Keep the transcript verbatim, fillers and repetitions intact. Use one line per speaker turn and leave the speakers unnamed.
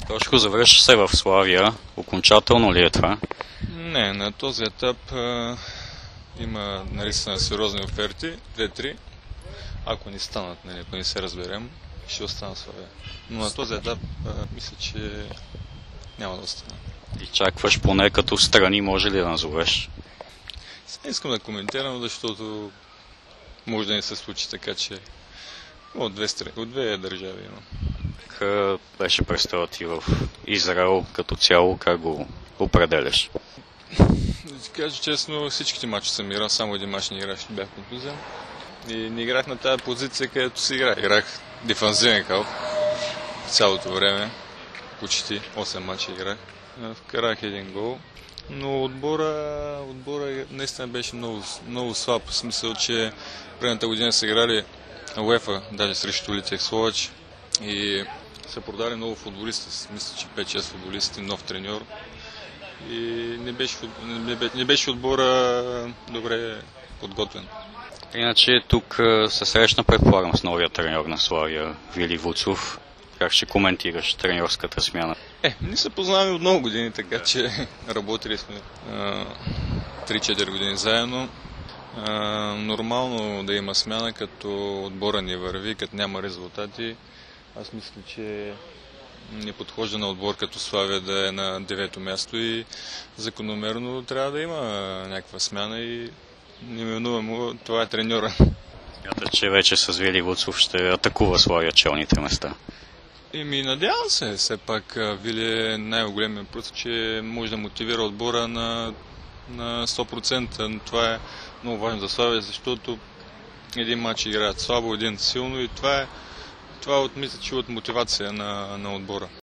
Тошко, завърши се в Славия. Окончателно ли е това?
Не, на този етап а, има наистина сериозни оферти, две-три. Ако ни станат, нали, ако не се разберем, ще остана в Славия. Но на този етап а, мисля, че няма да остана.
И чакваш поне като страни, може ли да назовеш?
Сега искам да коментирам, защото може да не се случи така, че от две, страни, от две държави има.
Как беше представа ти в Израел като цяло, как го определяш?
Да ти кажа честно, всичките мачи съм играл, само един мач не играх, ще бях контузен. И не играх на тази позиция, където си играх. Играх дефанзивен калп цялото време, почти осем мача играх. Вкарах един гол. Но отбора, отбора наистина беше много, много слаб, в смисъл, че предната година са играли УЕФА, даже срещу Литех Словач, и са продали много футболисти, мисля, че пет-шест футболисти, нов треньор, и не беше, не беше, не беше отбора добре подготвен.
Иначе тук се срещна, предполагам, с новия треньор на Славия, Вили Вуцов. Как ще коментираш треньорската смяна?
Е, ние се познаваме от много години, така че работили сме три-четири години заедно. А, нормално да има смяна, като отбора ни върви, като няма резултати. Аз мисля, че не подхожда на отбор като Славия да е на девето място и закономерно трябва да има някаква смяна и неминуемо това е треньора.
Смята, че вече с Вили Вуцов ще атакува Славия челните места.
Еми, надявам се, все пак Вили е най-големият плюс, че може да мотивира отбора на, на сто процента. Това е много важно за Славия, защото един матч играят слабо, един силно и това е, това е от, мисля, че от мотивация на, на отбора.